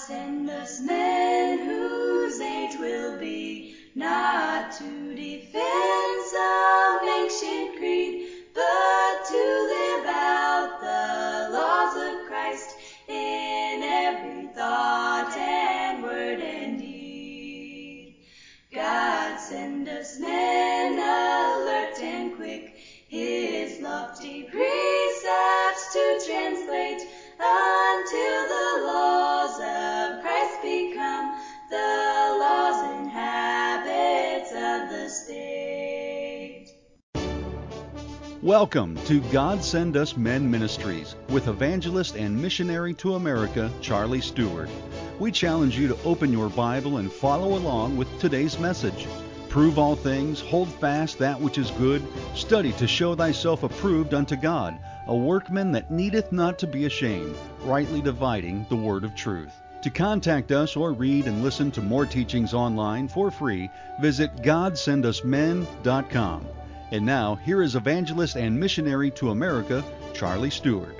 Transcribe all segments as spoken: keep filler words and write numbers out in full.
send us men whose age will be not to defend some ancient creed, but to live out the laws of Christ in every thought and word and deed. God send us men alert and quick, his lofty precepts to translate, until the laws of Christ become the laws and habits of the state. Welcome to God Send Us Men Ministries with evangelist and missionary to America, Charlie Stewart. We challenge you to open your Bible and follow along with today's message. Prove all things, hold fast that which is good, study to show thyself approved unto God, a workman that needeth not to be ashamed, rightly dividing the word of truth. To contact us or read and listen to more teachings online for free, visit god send us men dot com. And now, here is evangelist and missionary to America, Charlie Stewart.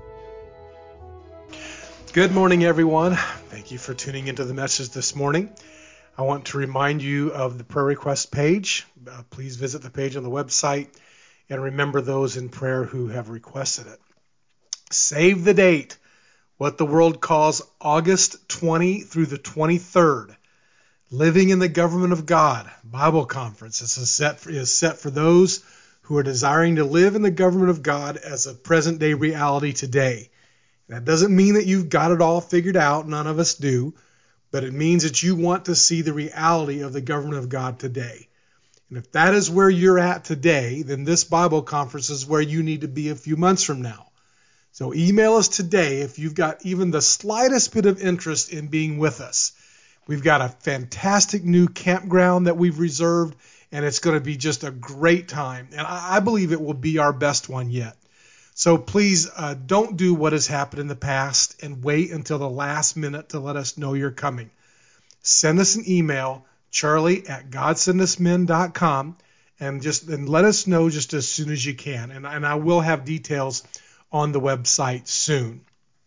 Good morning, everyone. Thank you for tuning into the message this morning. I want to remind you of the prayer request page. Uh, please visit the page on the website and remember those in prayer who have requested it. Save the date, what the world calls August twentieth through the twenty-third. Living in the Government of God Bible Conference. This is set for, is set for those who are desiring to live in the government of God as a present-day reality today. That doesn't mean that you've got it all figured out. None of us do. But it means that you want to see the reality of the government of God today. And if that is where you're at today, then this Bible conference is where you need to be a few months from now. So email us today if you've got even the slightest bit of interest in being with us. We've got a fantastic new campground that we've reserved, and it's going to be just a great time. And I, I believe it will be our best one yet. So please uh, don't do what has happened in the past and wait until the last minute to let us know you're coming. Send us an email, charlie at god send us men dot com, and just and let us know just as soon as you can. And, and I will have details on the website soon.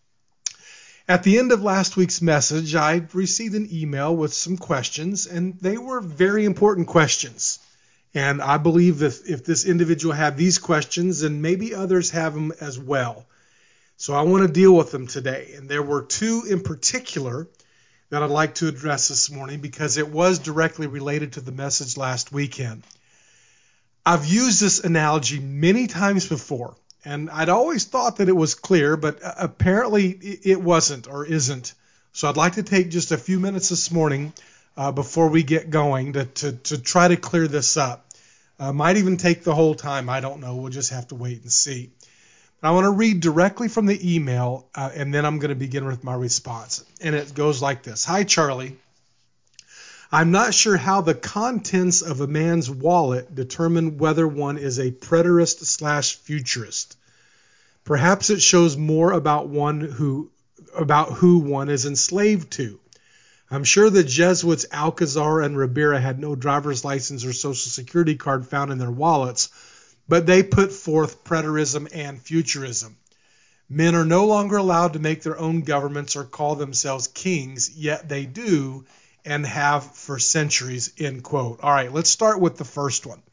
At the end of last week's message, I received an email with some questions, and they were very important questions. And I believe that if this individual had these questions, then maybe others have them as well. So I want to deal with them today. And there were two in particular that I'd like to address this morning because it was directly related to the message last weekend. I've used this analogy many times before, and I'd always thought that it was clear, but apparently it wasn't or isn't. So I'd like to take just a few minutes this morning Uh, before we get going to, to, to try to clear this up. Uh, might even take the whole time. I don't know. We'll just have to wait and see. But I want to read directly from the email, uh, and then I'm going to begin with my response. And it goes like this. Hi, Charlie. I'm not sure how the contents of a man's wallet determine whether one is a preterist slash futurist. Perhaps it shows more about one who about who one is enslaved to. I'm sure the Jesuits Alcazar and Ribera had no driver's license or social security card found in their wallets, but they put forth preterism and futurism. Men are no longer allowed to make their own governments or call themselves kings, yet they do and have for centuries, end quote. All right, let's start with the first one.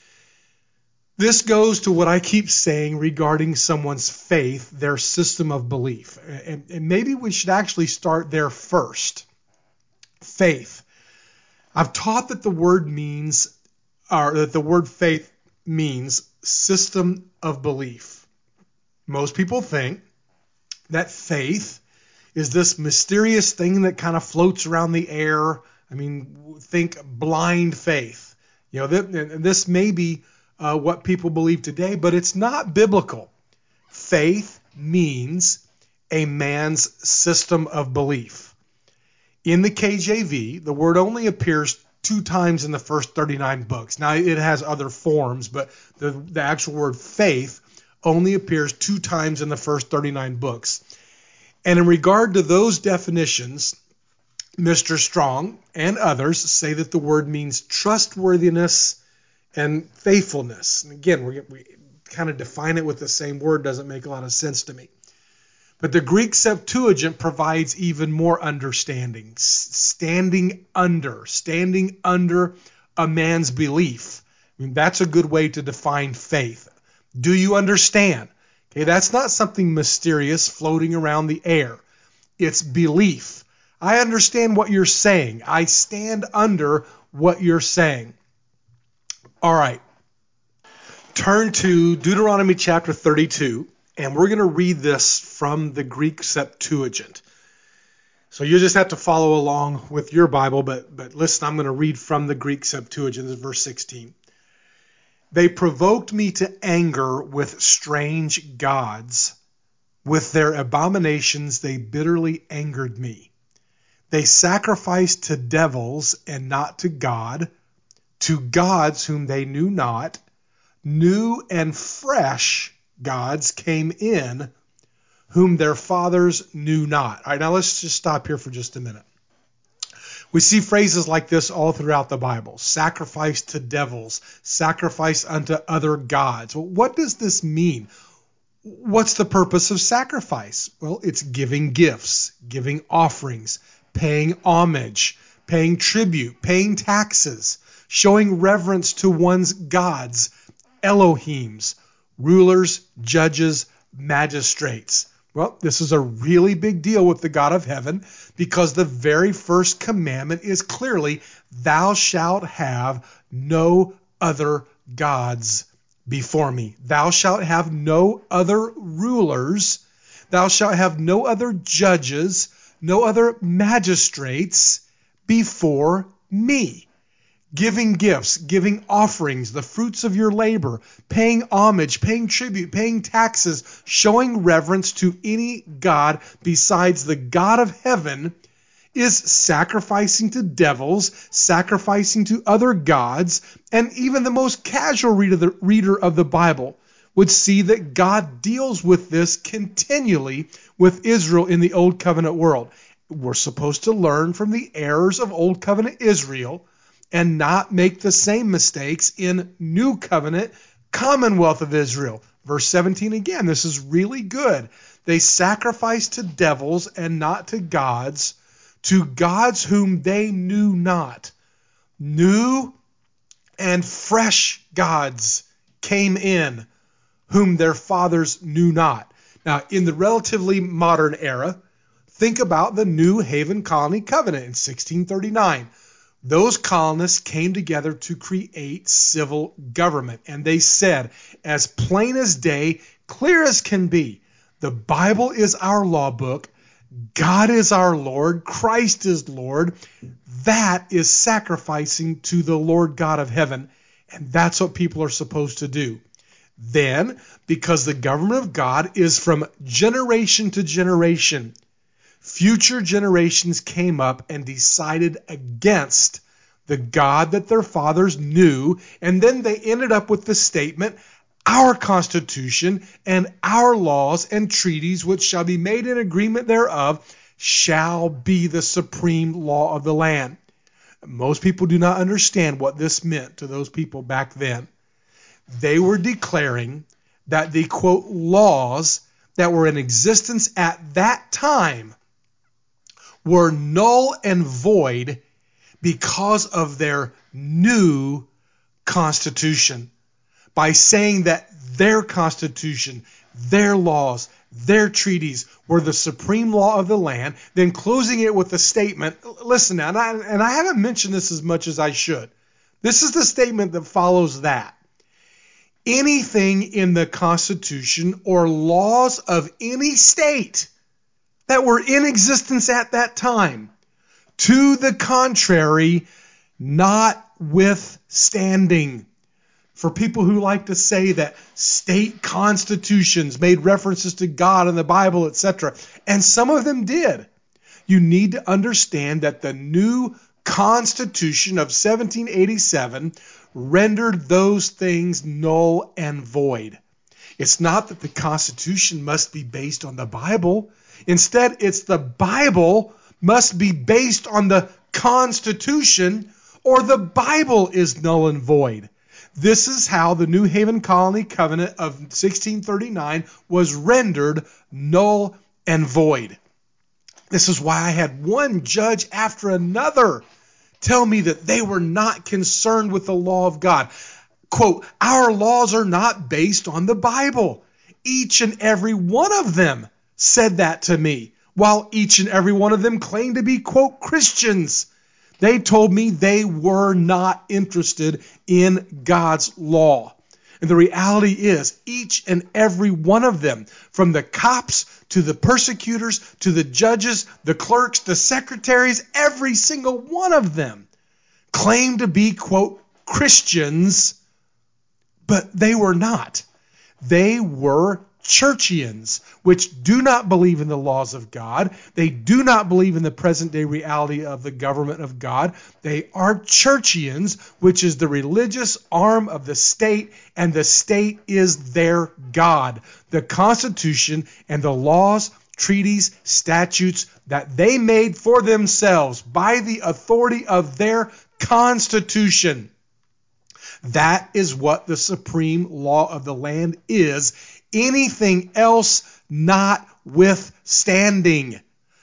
This goes to what I keep saying regarding someone's faith, their system of belief. And, and maybe we should actually start there first. Faith. I've taught that the word means, or that the word faith means system of belief. Most people think that faith is this mysterious thing that kind of floats around the air. I mean, think blind faith. You know, this may be uh, what people believe today, but it's not biblical. Faith means a man's system of belief. In the K J V, the word only appears two times in the first thirty-nine books. Now, it has other forms, but the, the actual word faith only appears two times in the first thirty-nine books. And in regard to those definitions, Mister Strong and others say that the word means trustworthiness and faithfulness. And again, we, we kind of define it with the same word. Doesn't make a lot of sense to me. But the Greek Septuagint provides even more understanding. Standing under, standing under a man's belief. I mean, that's a good way to define faith. Do you understand? Okay, that's not something mysterious floating around the air. It's belief. I understand what you're saying. I stand under what you're saying. All right. Turn to Deuteronomy chapter thirty-two, and we're going to read this from the Greek Septuagint. So you just have to follow along with your Bible, but, but listen, I'm going to read from the Greek Septuagint. This is verse sixteen. They provoked me to anger with strange gods. With their abominations they bitterly angered me. They sacrificed to devils and not to God, to gods whom they knew not. New and fresh gods came in, whom their fathers knew not. All right, now let's just stop here for just a minute. We see phrases like this all throughout the Bible. Sacrifice to devils, sacrifice unto other gods. Well, what does this mean? What's the purpose of sacrifice? Well, it's giving gifts, giving offerings, paying homage, paying tribute, paying taxes, showing reverence to one's gods, Elohims, rulers, judges, magistrates. Well, this is a really big deal with the God of heaven because the very first commandment is clearly, thou shalt have no other gods before me. Thou shalt have no other rulers. Thou shalt have no other judges, no other magistrates before me. Giving gifts, giving offerings, the fruits of your labor, paying homage, paying tribute, paying taxes, showing reverence to any God besides the God of heaven is sacrificing to devils, sacrificing to other gods, and even the most casual reader, the reader of the Bible would see that God deals with this continually with Israel in the Old Covenant world. We're supposed to learn from the errors of Old Covenant Israel and not make the same mistakes in New Covenant Commonwealth of Israel. Verse seventeen again, this is really good. They sacrificed to devils and not to gods, to gods whom they knew not. New and fresh gods came in, whom their fathers knew not. Now, in the relatively modern era, think about the New Haven Colony Covenant in sixteen thirty-nine. Those colonists came together to create civil government. And they said, as plain as day, clear as can be, the Bible is our law book. God is our Lord. Christ is Lord. That is sacrificing to the Lord God of heaven. And that's what people are supposed to do. Then, because the government of God is from generation to generation, future generations came up and decided against the God that their fathers knew, and then they ended up with the statement, our Constitution and our laws and treaties, which shall be made in agreement thereof, shall be the supreme law of the land. Most people do not understand what this meant to those people back then. They were declaring that the, quote, laws that were in existence at that time were null and void because of their new constitution. By saying that their constitution, their laws, their treaties were the supreme law of the land, then closing it with the statement, listen now, and I, and I haven't mentioned this as much as I should. This is the statement that follows that. Anything in the Constitution or laws of any state that were in existence at that time, to the contrary, notwithstanding. For people who like to say that state constitutions made references to God in the Bible, et cetera, and some of them did, you need to understand that the new Constitution of seventeen eighty-seven rendered those things null and void. It's not that the Constitution must be based on the Bible. Instead, it's the Bible must be based on the Constitution, or the Bible is null and void. This is how the New Haven Colony Covenant of sixteen thirty-nine was rendered null and void. This is why I had one judge after another tell me that they were not concerned with the law of God. Quote, our laws are not based on the Bible. Each and every one of them said that to me, while each and every one of them claimed to be, quote, Christians. They told me they were not interested in God's law. And the reality is, each and every one of them, from the cops to the persecutors to the judges, the clerks, the secretaries, every single one of them claimed to be, quote, Christians, but they were not. They were Churchians, which do not believe in the laws of God. They do not believe in the present day reality of the government of God. They are Churchians, which is the religious arm of the state, and the state is their God. The Constitution and the laws, treaties, statutes that they made for themselves by the authority of their Constitution. That is what the supreme law of the land is. Anything else notwithstanding.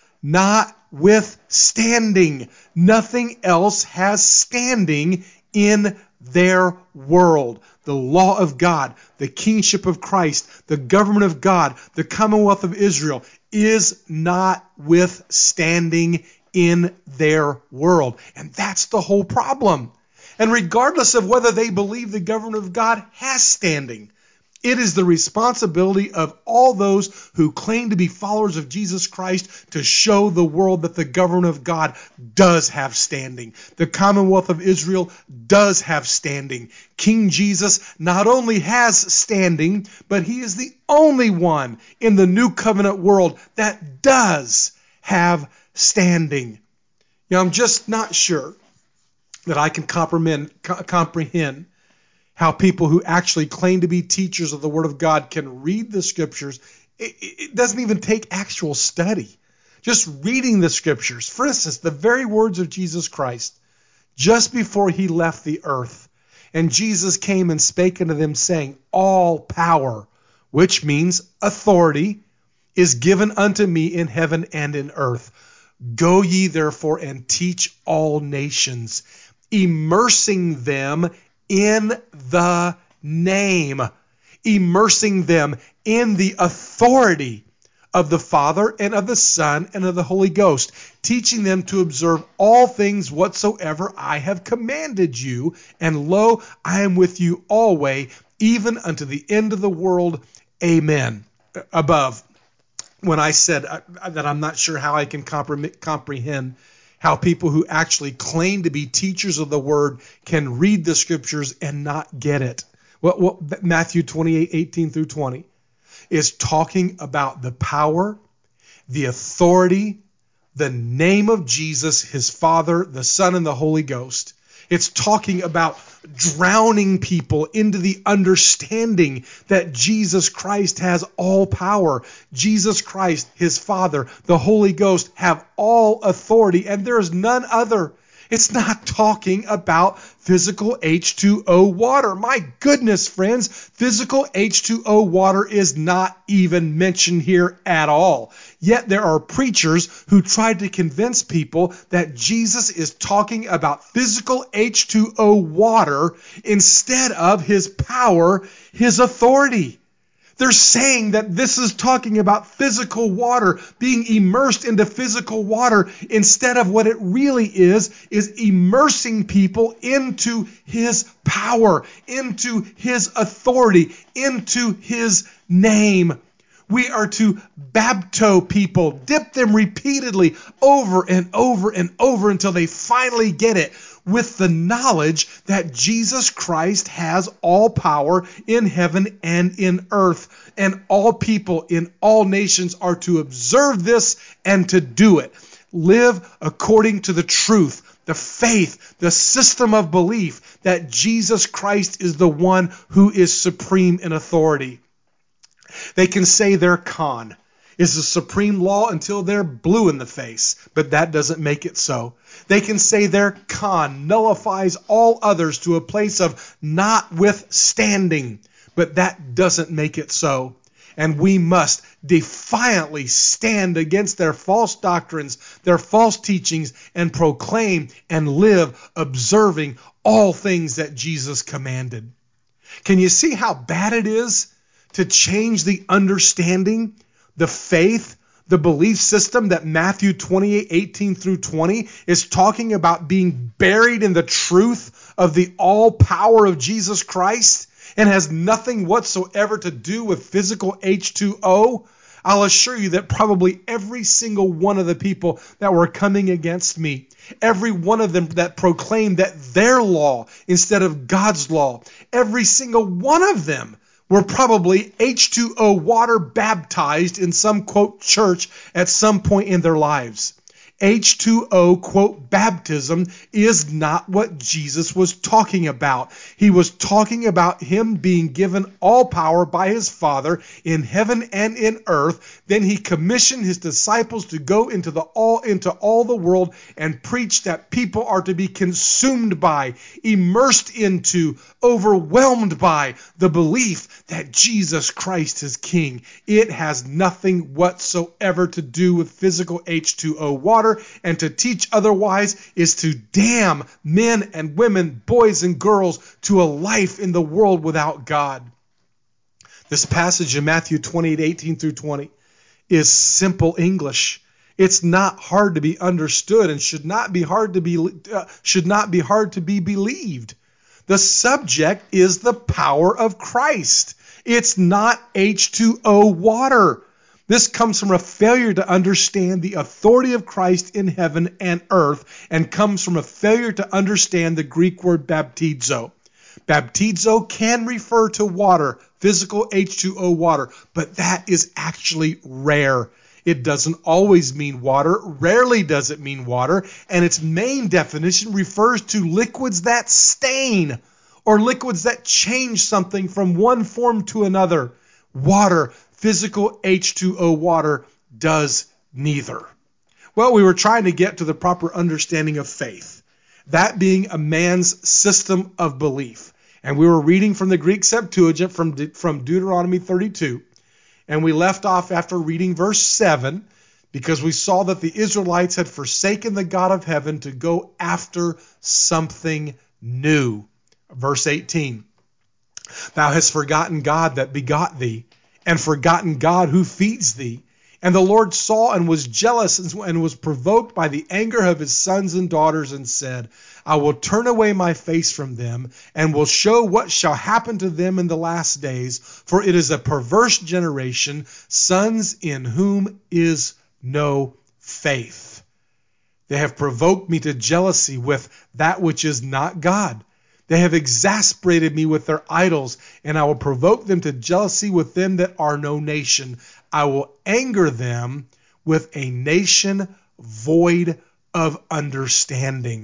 Notwithstanding. Nothing else has standing in their world. The law of God, the kingship of Christ, the government of God, the Commonwealth of Israel is notwithstanding in their world. And that's the whole problem. And regardless of whether they believe the government of God has standing, it is the responsibility of all those who claim to be followers of Jesus Christ to show the world that the government of God does have standing. The Commonwealth of Israel does have standing. King Jesus not only has standing, but he is the only one in the new covenant world that does have standing. Now, I'm just not sure that I can comprehend, comprehend how people who actually claim to be teachers of the Word of God can read the Scriptures. It, it doesn't even take actual study. Just reading the Scriptures. For instance, the very words of Jesus Christ, just before he left the earth. And Jesus came and spake unto them, saying, all power, which means authority, is given unto me in heaven and in earth. Go ye therefore and teach all nations, immersing them in the name, immersing them in the authority of the Father and of the Son and of the Holy Ghost, teaching them to observe all things whatsoever I have commanded you. And lo, I am with you always, even unto the end of the world. Amen. Above, when I said that I'm not sure how I can comprehend how people who actually claim to be teachers of the Word can read the Scriptures and not get it. What, what Matthew twenty-eight, eighteen through twenty is talking about the power, the authority, the name of Jesus, his Father, the Son, and the Holy Ghost. It's talking about drowning people into the understanding that Jesus Christ has all power. Jesus Christ, his Father, the Holy Ghost have all authority, and there is none other. It's not talking about physical H two O water. My goodness, friends, physical H two O water is not even mentioned here at all. Yet there are preachers who try to convince people that Jesus is talking about physical H two O water instead of his power, his authority. They're saying that this is talking about physical water, being immersed into physical water, instead of what it really is, is immersing people into his power, into his authority, into his name. We are to baptize people, dip them repeatedly over and over and over until they finally get it, with the knowledge that Jesus Christ has all power in heaven and in earth. And all people in all nations are to observe this and to do it. Live according to the truth, the faith, the system of belief that Jesus Christ is the one who is supreme in authority. They can say their con is the supreme law until they're blue in the face, but that doesn't make it so. They can say their con nullifies all others to a place of notwithstanding, but that doesn't make it so. And we must defiantly stand against their false doctrines, their false teachings, and proclaim and live observing all things that Jesus commanded. Can you see how bad it is to change the understanding, the faith, the belief system that Matthew twenty-eight, eighteen through twenty is talking about being buried in the truth of the all power of Jesus Christ and has nothing whatsoever to do with physical H two O? I'll assure you that probably every single one of the people that were coming against me, every one of them that proclaimed that their law instead of God's law, every single one of them were probably H two O water baptized in some, quote, church at some point in their lives. H two O, quote, baptism is not what Jesus was talking about. He was talking about him being given all power by his Father in heaven and in earth. Then he commissioned his disciples to go into the all into all the world and preach that people are to be consumed by, immersed into, overwhelmed by the belief that Jesus Christ is King. It has nothing whatsoever to do with physical H two O water. And to teach otherwise is to damn men and women, boys and girls, to a life in the world without God. This passage in Matthew twenty-eight, eighteen through twenty is simple English. It's not hard to be understood and should not be hard to be uh, should not be hard to be believed. The subject is the power of Christ. It's not H two O water. This comes from a failure to understand the authority of Christ in heaven and earth, and comes from a failure to understand the Greek word baptizo. Baptizo can refer to water, physical H two O water, but that is actually rare. It doesn't always mean water, rarely does it mean water, and its main definition refers to liquids that stain or liquids that change something from one form to another. Water, physical H two O water, does neither. Well, we were trying to get to the proper understanding of faith, that being a man's system of belief. And we were reading from the Greek Septuagint from, De- from Deuteronomy thirty-two. And we left off after reading verse seven because we saw that the Israelites had forsaken the God of heaven to go after something new. Verse eighteen, thou hast forgotten God that begot thee, and forgotten God who feeds thee. And the Lord saw and was jealous and was provoked by the anger of his sons and daughters, and said, I will turn away my face from them, and will show what shall happen to them in the last days. For it is a perverse generation, sons in whom is no faith. They have provoked me to jealousy with that which is not God. They have exasperated me with their idols, and I will provoke them to jealousy with them that are no nation. I will anger them with a nation void of understanding.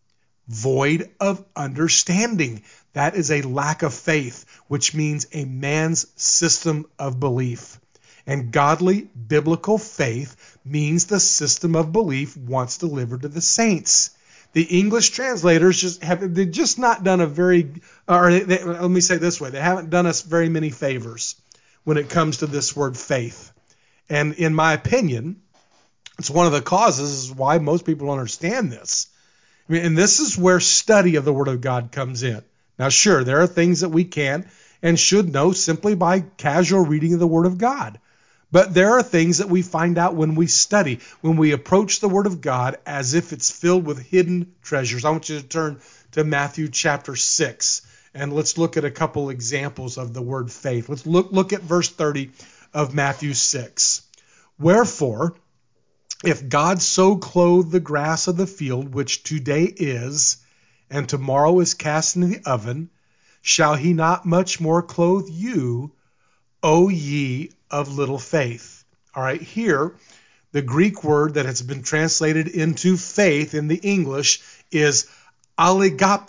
Void of understanding. That is a lack of faith, which means a man's system of belief. And godly biblical faith means the system of belief once delivered to the saints. The English translators just have they've just not done a very, or they, they, let me say it this way, they haven't done us very many favors when it comes to this word faith. And in my opinion, it's one of the causes why most people don't understand this. I mean, and this is where study of the Word of God comes in. Now, sure, there are things that we can and should know simply by casual reading of the Word of God. But there are things that we find out when we study, when we approach the Word of God as if it's filled with hidden treasures. I want you to turn to Matthew chapter six, and let's look at a couple examples of the word faith. Let's look, look at verse thirty of Matthew six. Wherefore, if God so clothe the grass of the field, which today is, and tomorrow is cast into the oven, shall he not much more clothe you, O ye of little faith? All right, here, the Greek word that has been translated into faith in the English is aligop,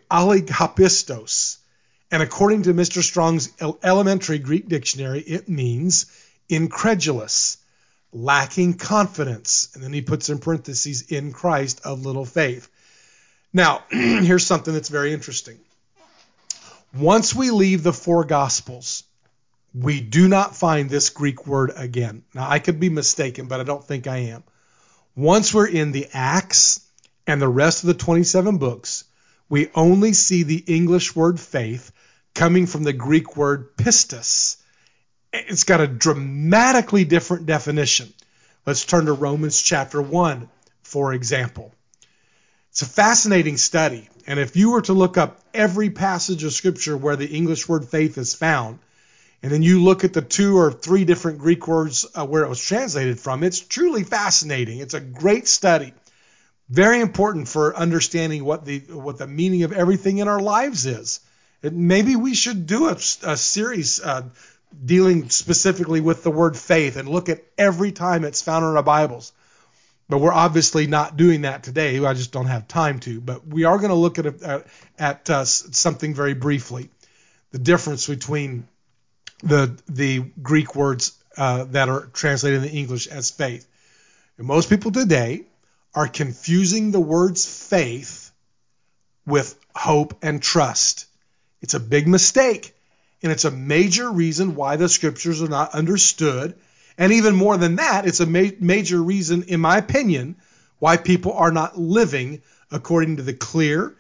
aligopistos. And according to Mister Strong's Elementary Greek Dictionary, it means incredulous, lacking confidence. And then he puts in parentheses, in Christ of little faith. Now, here's something that's very interesting. Once we leave the four Gospels, we do not find this Greek word again. Now, I could be mistaken, but I don't think I am. Once we're in the Acts and the rest of the twenty-seven books, we only see the English word faith coming from the Greek word pistis. It's got a dramatically different definition. Let's turn to Romans chapter one, for example. It's a fascinating study, and if you were to look up every passage of Scripture where the English word faith is found, and then you look at the two or three different Greek words uh, where it was translated from, it's truly fascinating. It's a great study. Very important for understanding what the what the meaning of everything in our lives is. It, maybe we should do a, a series uh, dealing specifically with the word faith and look at every time it's found in our Bibles. But we're obviously not doing that today. I just don't have time to. But we are going to look at a, at uh, something very briefly. The difference between the the Greek words uh, that are translated in English as faith. And most people today are confusing the words faith with hope and trust. It's a big mistake, and it's a major reason why the Scriptures are not understood. And even more than that, it's a ma- major reason, in my opinion, why people are not living according to the clear,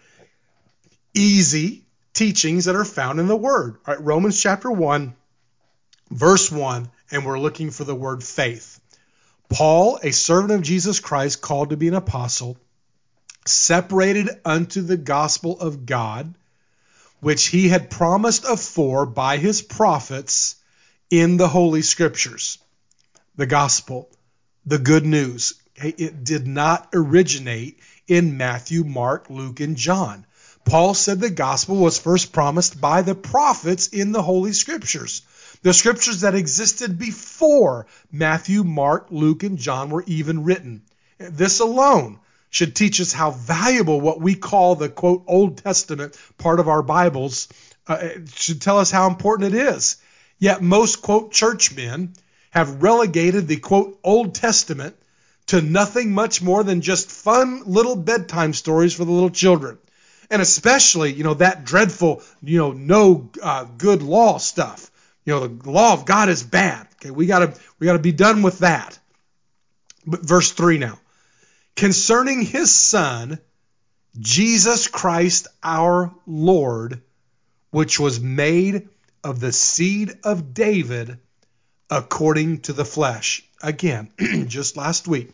easy teachings that are found in the Word. All right, Romans chapter one, verse one, and we're looking for the word faith. Paul, a servant of Jesus Christ, called to be an apostle, separated unto the gospel of God, which he had promised afore by his prophets in the Holy Scriptures. The gospel, the good news, it did not originate in Matthew, Mark, Luke, and John. Paul said the gospel was first promised by the prophets in the Holy Scriptures. The Scriptures that existed before Matthew, Mark, Luke, and John were even written. This alone should teach us how valuable what we call the, quote, Old Testament part of our Bibles uh, it should tell us how important it is. Yet most, quote, churchmen have relegated the, quote, Old Testament to nothing much more than just fun little bedtime stories for the little children. And especially, you know, that dreadful, you know, no uh, good law stuff. You know, the law of God is bad. Okay, we gotta we gotta be done with that. But verse three now. Concerning his Son, Jesus Christ our Lord, which was made of the seed of David according to the flesh. Again, just last week,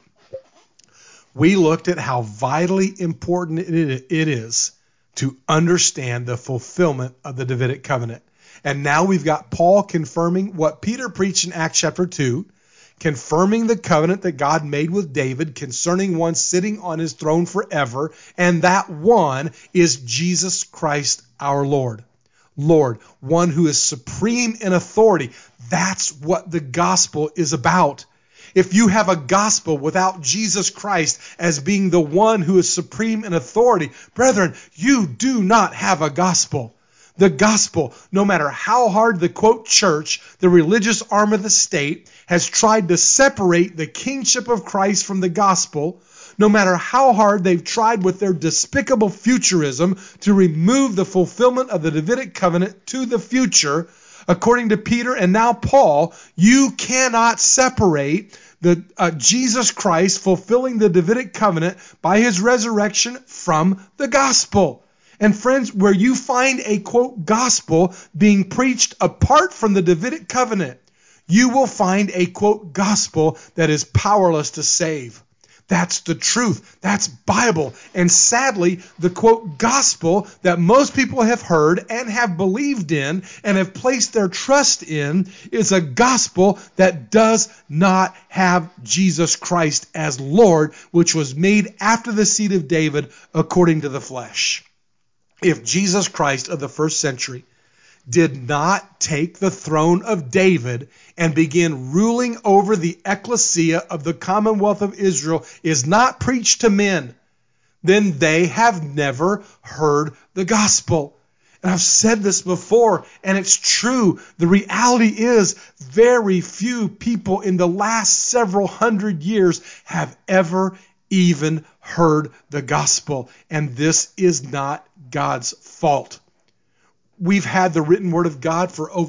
we looked at how vitally important it is to understand the fulfillment of the Davidic covenant. And now we've got Paul confirming what Peter preached in Acts chapter two, confirming the covenant that God made with David concerning one sitting on his throne forever, and that one is Jesus Christ our Lord. Lord, one who is supreme in authority. That's what the gospel is about. If you have a gospel without Jesus Christ as being the one who is supreme in authority, brethren, you do not have a gospel. The gospel, no matter how hard the, quote, church, the religious arm of the state, has tried to separate the kingship of Christ from the gospel, no matter how hard they've tried with their despicable futurism to remove the fulfillment of the Davidic covenant to the future, according to Peter and now Paul, you cannot separate the uh, Jesus Christ fulfilling the Davidic covenant by his resurrection from the gospel. And friends, where you find a, quote, gospel being preached apart from the Davidic covenant, you will find a, quote, gospel that is powerless to save. That's the truth. That's Bible. And sadly, the, quote, gospel that most people have heard and have believed in and have placed their trust in is a gospel that does not have Jesus Christ as Lord, which was made after the seed of David according to the flesh. If Jesus Christ of the first century did not take the throne of David and begin ruling over the ecclesia of the commonwealth of Israel is not preached to men, then they have never heard the gospel. And I've said this before, and it's true. The reality is very few people in the last several hundred years have ever even heard the gospel. And this is not God's fault. We've had the written word of God for over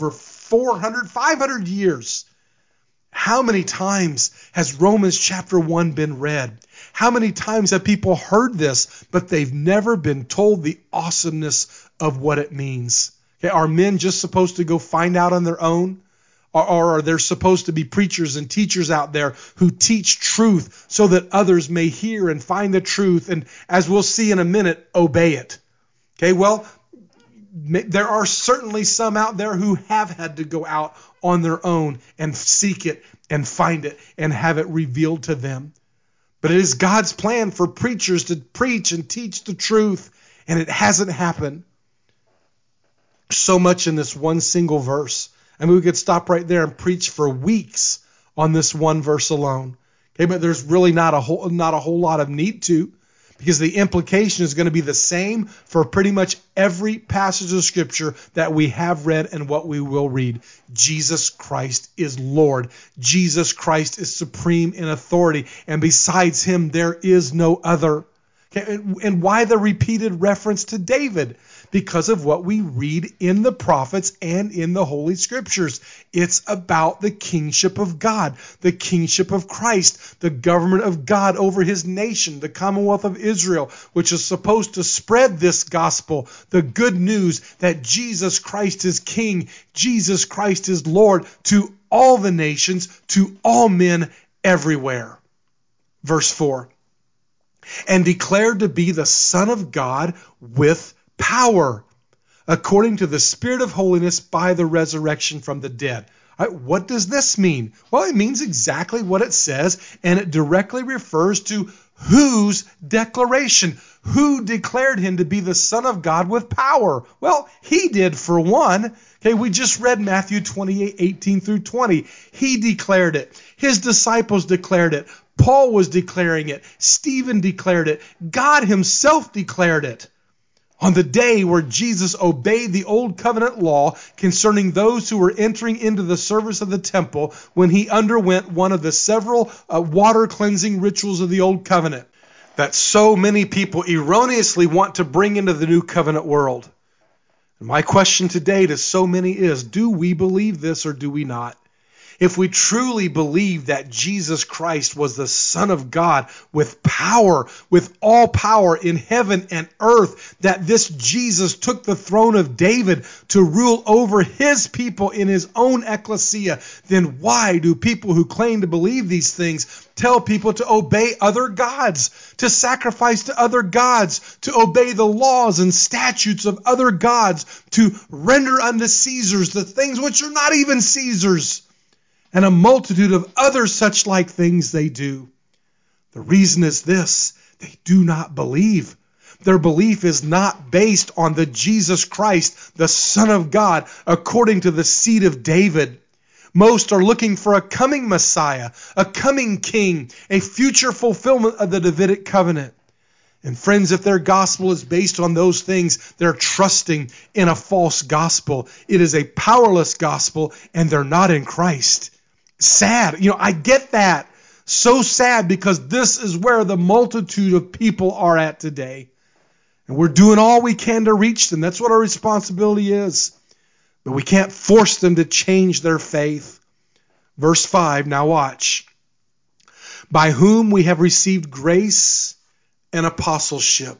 four hundred, five hundred years. How many times has Romans chapter one been read? How many times have people heard this, but they've never been told the awesomeness of what it means? Okay, are men just supposed to go find out on their own? Or, or are there supposed to be preachers and teachers out there who teach truth so that others may hear and find the truth and, as we'll see in a minute, obey it? Okay, well, there are certainly some out there who have had to go out on their own and seek it and find it and have it revealed to them. But it is God's plan for preachers to preach and teach the truth, and it hasn't happened. So much in this one single verse. I mean, we could stop right there and preach for weeks on this one verse alone. Okay, but there's really not a whole not a whole lot of need to, because the implication is going to be the same for pretty much every passage of Scripture that we have read and what we will read. Jesus Christ is Lord. Jesus Christ is supreme in authority, and besides him there is no other. Okay, and why the repeated reference to David? Because of what we read in the prophets and in the Holy Scriptures. It's about the kingship of God, the kingship of Christ, the government of God over his nation, the Commonwealth of Israel, which is supposed to spread this gospel, the good news that Jesus Christ is King, Jesus Christ is Lord, to all the nations, to all men everywhere. Verse four. And declared to be the Son of God with power, according to the Spirit of holiness by the resurrection from the dead. All right, what does this mean? Well, it means exactly what it says, and it directly refers to whose declaration. Who declared him to be the Son of God with power? Well, he did, for one. Okay, we just read Matthew twenty-eight, eighteen through twenty. He declared it. His disciples declared it. Paul was declaring it. Stephen declared it. God himself declared it. On the day where Jesus obeyed the old covenant law concerning those who were entering into the service of the temple, when he underwent one of the several uh, water cleansing rituals of the old covenant that so many people erroneously want to bring into the new covenant world. And my question today to so many is, do we believe this or do we not? If we truly believe that Jesus Christ was the Son of God with power, with all power in heaven and earth, that this Jesus took the throne of David to rule over his people in his own ecclesia, then why do people who claim to believe these things tell people to obey other gods, to sacrifice to other gods, to obey the laws and statutes of other gods, to render unto Caesars the things which are not even Caesars, and a multitude of other such like things they do? The reason is this: they do not believe. Their belief is not based on the Jesus Christ, the Son of God, according to the seed of David. Most are looking for a coming Messiah, a coming King, a future fulfillment of the Davidic covenant. And friends, if their gospel is based on those things, they're trusting in a false gospel. It is a powerless gospel, and they're not in Christ. Sad. You know, I get that. So sad, because this is where the multitude of people are at today. And we're doing all we can to reach them. That's what our responsibility is. But we can't force them to change their faith. Verse five, now watch. By whom we have received grace and apostleship.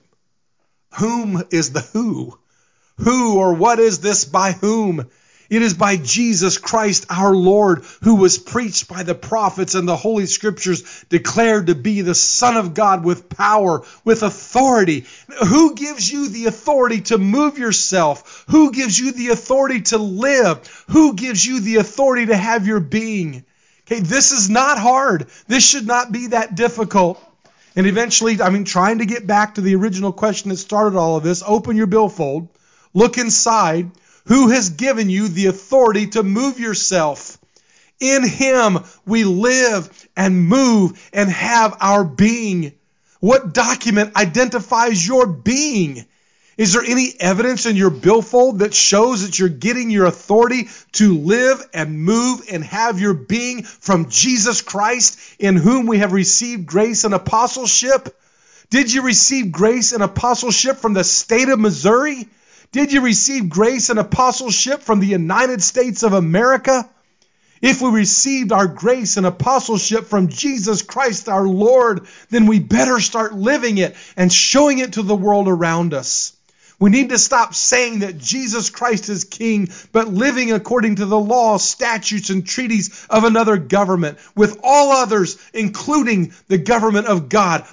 Whom is the who? Who or what is this by whom? It is by Jesus Christ our Lord, who was preached by the prophets and the Holy Scriptures, declared to be the Son of God with power, with authority. Who gives you the authority to move yourself? Who gives you the authority to live? Who gives you the authority to have your being? Okay, this is not hard. This should not be that difficult. And eventually, I mean, trying to get back to the original question that started all of this, open your billfold, look inside. Who has given you the authority to move yourself? In him we live and move and have our being. What document identifies your being? Is there any evidence in your billfold that shows that you're getting your authority to live and move and have your being from Jesus Christ, in whom we have received grace and apostleship? Did you receive grace and apostleship from the state of Missouri? Did you receive grace and apostleship from the United States of America? If we received our grace and apostleship from Jesus Christ our Lord, then we better start living it and showing it to the world around us. We need to stop saying that Jesus Christ is King, but living according to the laws, statutes, and treaties of another government, with all others, including the government of God,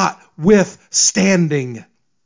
notwithstanding.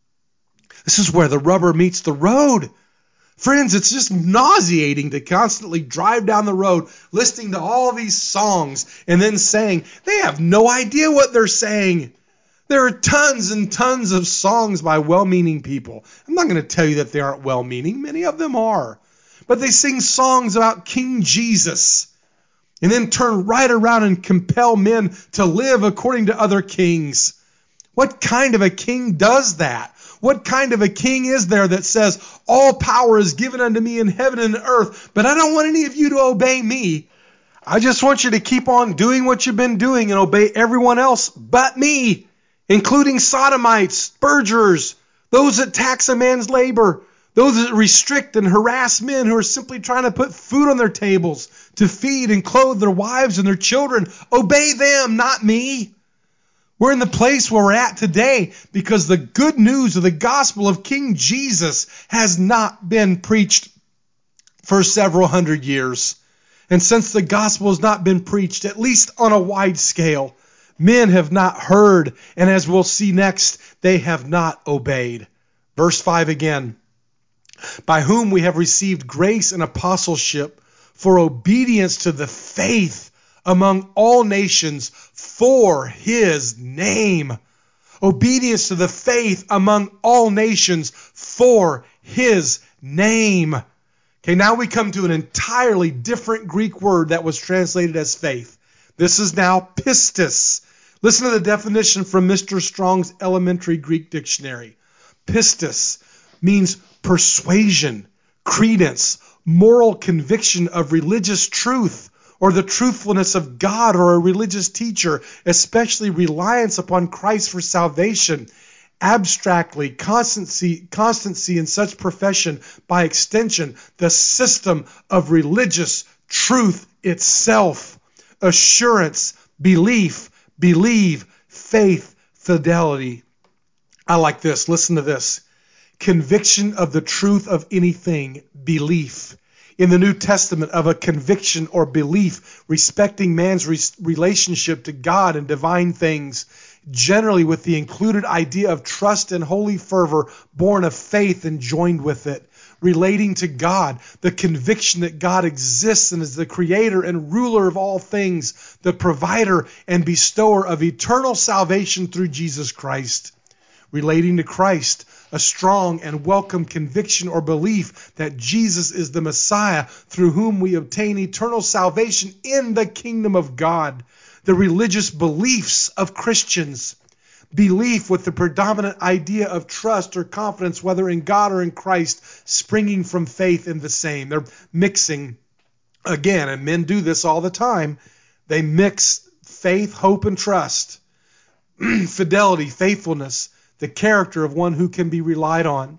This is where the rubber meets the road. Friends, it's just nauseating to constantly drive down the road listening to all these songs and then saying they have no idea what they're saying. There are tons and tons of songs by well-meaning people. I'm not going to tell you that they aren't well-meaning. Many of them are. But they sing songs about King Jesus and then turn right around and compel men to live according to other kings. What kind of a king does that? What kind of a king is there that says, all power is given unto me in heaven and earth, but I don't want any of you to obey me. I just want you to keep on doing what you've been doing and obey everyone else but me, including sodomites, perjurers, those that tax a man's labor, those that restrict and harass men who are simply trying to put food on their tables, to feed and clothe their wives and their children. Obey them, not me. We're in the place where we're at today because the good news of the gospel of King Jesus has not been preached for several hundred years. And since the gospel has not been preached, at least on a wide scale, men have not heard, and as we'll see next, they have not obeyed. Verse five again. By whom we have received grace and apostleship for obedience to the faith among all nations for his name. Obedience to the faith among all nations for his name. Okay, now we come to an entirely different Greek word that was translated as faith. This is now pistis. Listen to the definition from Mister Strong's Elementary Greek Dictionary. Pistis means persuasion, credence, moral conviction of religious truth, or the truthfulness of God or a religious teacher, especially reliance upon Christ for salvation. Abstractly, constancy, constancy in such profession, by extension, the system of religious truth itself. Assurance, belief, believe, faith, fidelity. I like this. Listen to this. Conviction of the truth of anything, belief. In the New Testament, of a conviction or belief respecting man's re- relationship to God and divine things, generally with the included idea of trust and holy fervor born of faith and joined with it. Relating to God, the conviction that God exists and is the creator and ruler of all things, the provider and bestower of eternal salvation through Jesus Christ. Relating to Christ, a strong and welcome conviction or belief that Jesus is the Messiah through whom we obtain eternal salvation in the kingdom of God. The religious beliefs of Christians. Belief with the predominant idea of trust or confidence, whether in God or in Christ, springing from faith in the same. They're mixing again, and men do this all the time. They mix faith, hope, and trust. Fidelity, faithfulness, the character of one who can be relied on.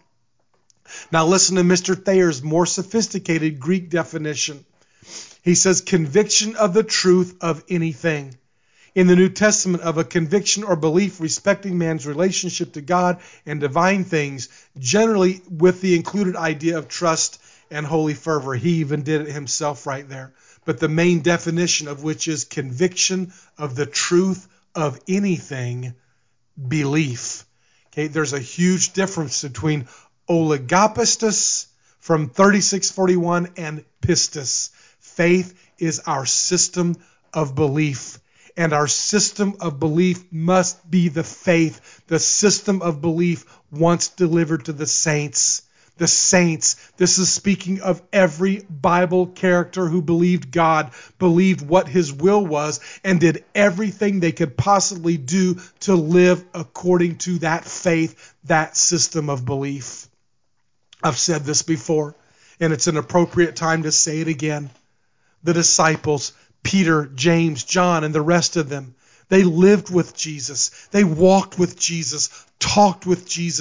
Now listen to Mister Thayer's more sophisticated Greek definition. He says, conviction of the truth of anything. In the New Testament, of a conviction or belief respecting man's relationship to God and divine things, generally with the included idea of trust and holy fervor. He even did it himself right there. But the main definition of which is conviction of the truth of anything, belief. Okay, there's a huge difference between oligopistus from thirty-six forty-one and pistis. Faith is our system of belief. And our system of belief must be the faith, the system of belief once delivered to the saints. The saints, this is speaking of every Bible character who believed God, believed what his will was, and did everything they could possibly do to live according to that faith, that system of belief. I've said this before, and it's an appropriate time to say it again. The disciples, Peter, James, John, and the rest of them, they lived with Jesus. They walked with Jesus, talked with Jesus,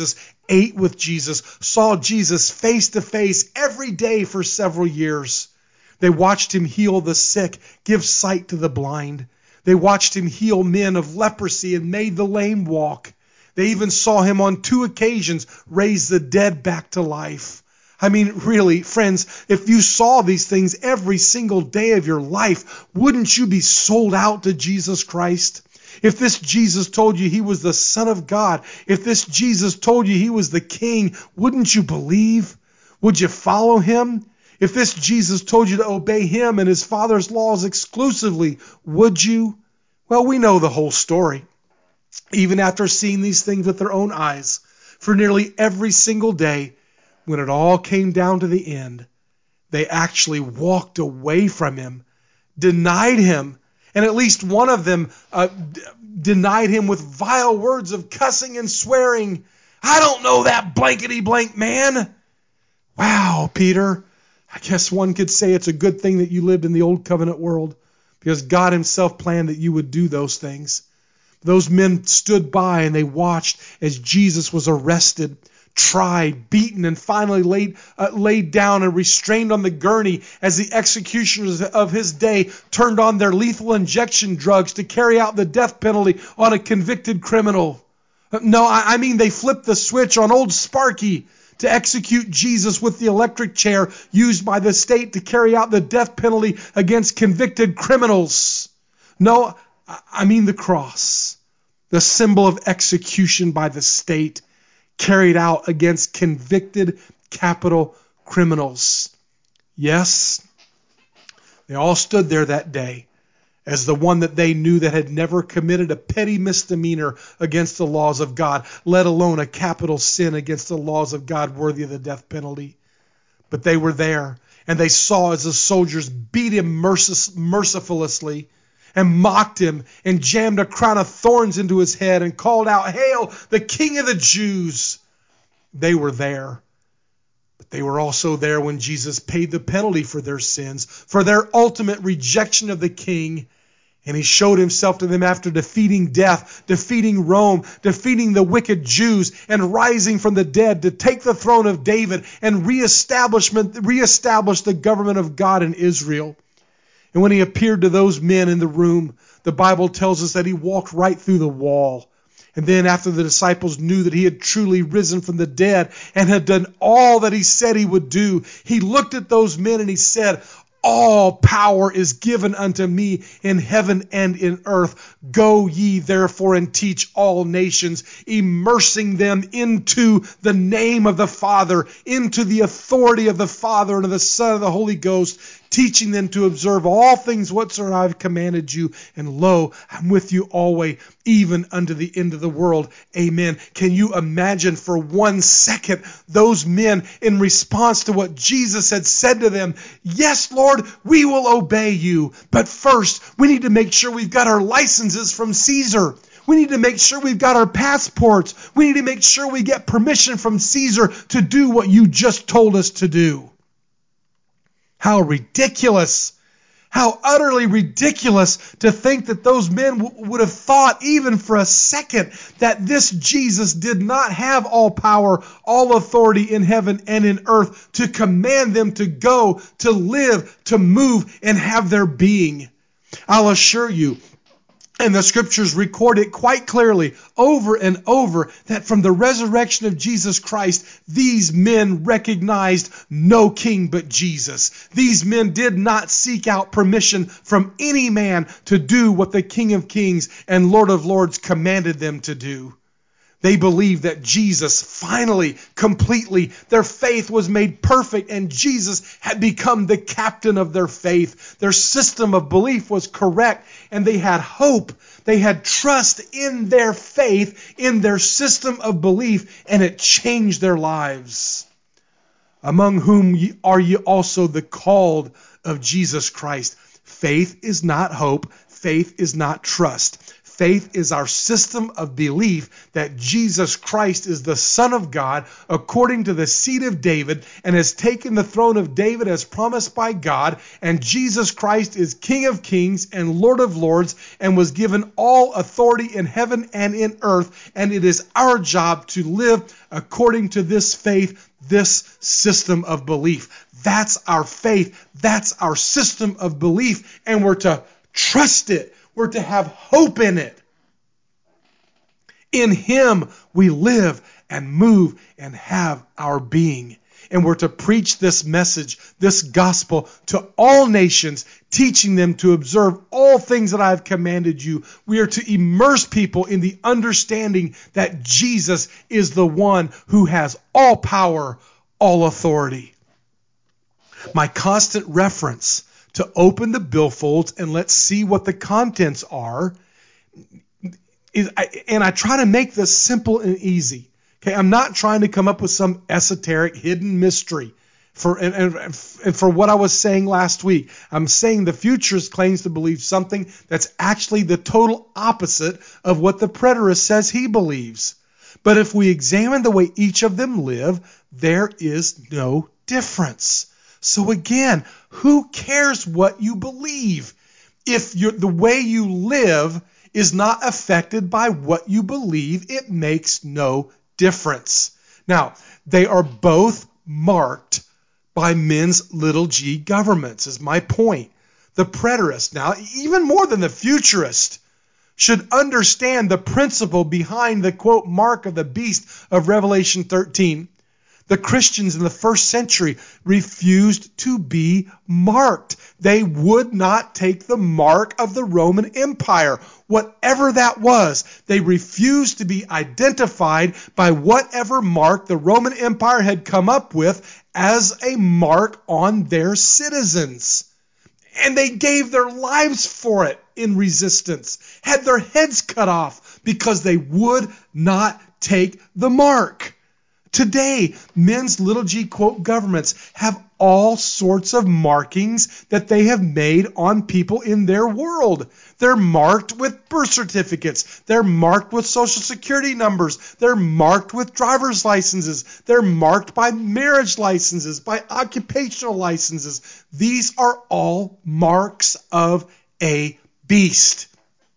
ate with Jesus, saw Jesus face to face every day for several years. They watched him heal the sick, give sight to the blind. They watched him heal men of leprosy and made the lame walk. They even saw him on two occasions raise the dead back to life. I mean, really, friends, if you saw these things every single day of your life, wouldn't you be sold out to Jesus Christ? If this Jesus told you he was the Son of God, if this Jesus told you he was the King, wouldn't you believe? Would you follow him? If this Jesus told you to obey him and his Father's laws exclusively, would you? Well, we know the whole story. Even after seeing these things with their own eyes, for nearly every single day, when it all came down to the end, they actually walked away from him, denied him, and at least one of them uh, d- denied him with vile words of cussing and swearing. I don't know that blankety blank man. Wow, Peter. I guess one could say it's a good thing that you lived in the old covenant world, because God himself planned that you would do those things. Those men stood by and they watched as Jesus was arrested, tried, beaten, and finally laid, uh, laid down and restrained on the gurney as the executioners of his day turned on their lethal injection drugs to carry out the death penalty on a convicted criminal. No, I, I mean they flipped the switch on old Sparky to execute Jesus with the electric chair used by the state to carry out the death penalty against convicted criminals. No, I mean the cross, the symbol of execution by the state carried out against convicted capital criminals. Yes, they all stood there that day as the one that they knew that had never committed a petty misdemeanor against the laws of God, let alone a capital sin against the laws of God worthy of the death penalty. But they were there, and they saw as the soldiers beat him mercil- mercilessly and mocked him and jammed a crown of thorns into his head and called out, "Hail, the King of the Jews!" They were there. But they were also there when Jesus paid the penalty for their sins, for their ultimate rejection of the King. And he showed himself to them after defeating death, defeating Rome, defeating the wicked Jews, and rising from the dead to take the throne of David and reestablish the government of God in Israel. And when he appeared to those men in the room, the Bible tells us that he walked right through the wall. And then after the disciples knew that he had truly risen from the dead and had done all that he said he would do, he looked at those men and he said, "All power is given unto me in heaven and in earth. Go ye therefore and teach all nations, immersing them into the name of the Father, into the authority of the Father and of the Son and of the Holy Ghost, teaching them to observe all things whatsoever I have commanded you. And lo, I'm with you always, even unto the end of the world. Amen." Can you imagine for one second those men in response to what Jesus had said to them? "Yes, Lord, we will obey you. But first, we need to make sure we've got our licenses from Caesar. We need to make sure we've got our passports. We need to make sure we get permission from Caesar to do what you just told us to do." How ridiculous. How utterly ridiculous to think that those men w- would have thought even for a second that this Jesus did not have all power, all authority in heaven and in earth to command them to go, to live, to move, and have their being. I'll assure you, and the scriptures record it quite clearly over and over, that from the resurrection of Jesus Christ, these men recognized no king but Jesus. These men did not seek out permission from any man to do what the King of Kings and Lord of Lords commanded them to do. They believed that Jesus finally, completely, their faith was made perfect and Jesus had become the captain of their faith. Their system of belief was correct and they had hope. They had trust in their faith, in their system of belief, and it changed their lives. Among whom are ye also the called of Jesus Christ. Faith is not hope. Faith is not trust. Faith is our system of belief that Jesus Christ is the Son of God according to the seed of David and has taken the throne of David as promised by God, and Jesus Christ is King of kings and Lord of lords and was given all authority in heaven and in earth, and it is our job to live according to this faith, this system of belief. That's our faith. That's our system of belief, and we're to trust it. We're to have hope in it. In Him we live and move and have our being. And we're to preach this message, this gospel, to all nations, teaching them to observe all things that I have commanded you. We are to immerse people in the understanding that Jesus is the one who has all power, all authority. My constant reference to open the billfolds and let's see what the contents are. Is, I, and I try to make this simple and easy. Okay, I'm not trying to come up with some esoteric hidden mystery for and, and, and for what I was saying last week. I'm saying the futurist claims to believe something that's actually the total opposite of what the preterist says he believes. But if we examine the way each of them live, there is no difference. So again, who cares what you believe if you're, the way you live is not affected by what you believe? It makes no difference. Now, they are both marked by men's little g governments, is my point. The preterist, now, even more than the futurist, should understand the principle behind the, quote, mark of the beast of Revelation thirteen. The Christians in the first century refused to be marked. They would not take the mark of the Roman Empire, whatever that was. They refused to be identified by whatever mark the Roman Empire had come up with as a mark on their citizens. And they gave their lives for it in resistance, had their heads cut off because they would not take the mark. Today, men's little g quote governments have all sorts of markings that they have made on people in their world. They're marked with birth certificates. They're marked with social security numbers. They're marked with driver's licenses. They're marked by marriage licenses, by occupational licenses. These are all marks of a beast.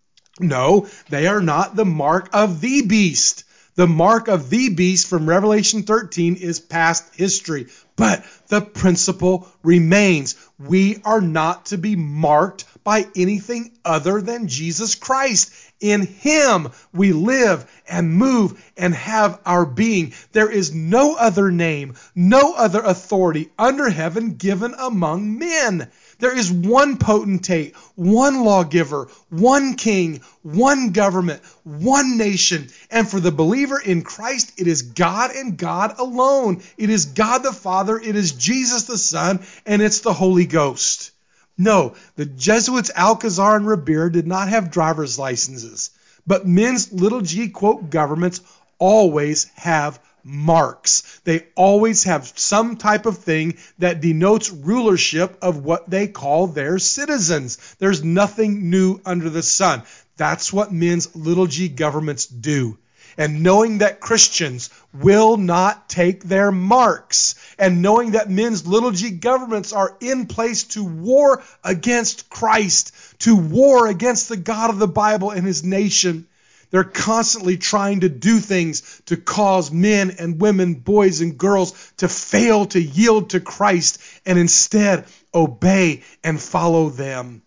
No, they are not the mark of the beast. The mark of the beast from Revelation thirteen is past history, but the principle remains. We are not to be marked by anything other than Jesus Christ. In Him we live and move and have our being. There is no other name, no other authority under heaven given among men. There is one potentate, one lawgiver, one king, one government, one nation. And for the believer in Christ, it is God and God alone. It is God the Father, it is Jesus the Son, and it's the Holy Ghost. No, the Jesuits Alcazar and Ribera did not have driver's licenses. But men's little g quote governments always have marks. They always have some type of thing that denotes rulership of what they call their citizens. There's nothing new under the sun. That's what men's little g governments do. And knowing that Christians will not take their marks, and knowing that men's little g governments are in place to war against Christ, to war against the God of the Bible and His nation, they're constantly trying to do things to cause men and women, boys and girls to fail to yield to Christ and instead obey and follow them.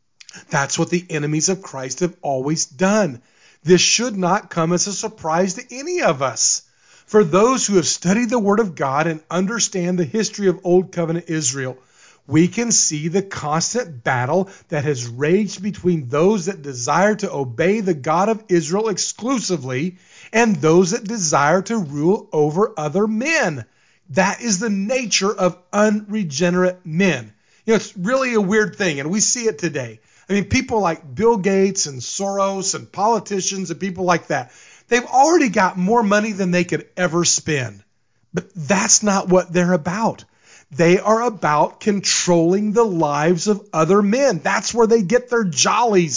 That's what the enemies of Christ have always done. This should not come as a surprise to any of us. For those who have studied the Word of God and understand the history of Old Covenant Israel, we can see the constant battle that has raged between those that desire to obey the God of Israel exclusively and those that desire to rule over other men. That is the nature of unregenerate men. You know, it's really a weird thing, and we see it today. I mean, people like Bill Gates and Soros and politicians and people like that, they've already got more money than they could ever spend. But that's not what they're about. They are about controlling the lives of other men. That's where they get their jollies.